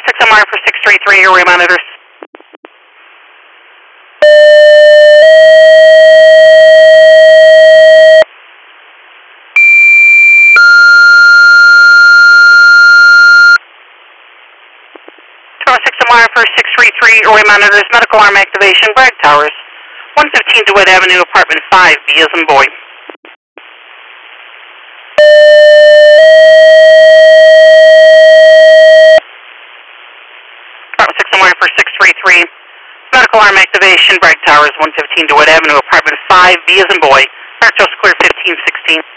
6 on wire for 633, airway monitors. Tower 6 on wire for 633, airway monitors, medical arm activation, Bragg Towers. 115 DeWitt Avenue, apartment 5, B as in boy. Tower 6 on wire for 633, medical arm activation, Bragg Towers, 115 DeWitt Avenue, apartment 5, B as in boy. Dark Coast clear 1516.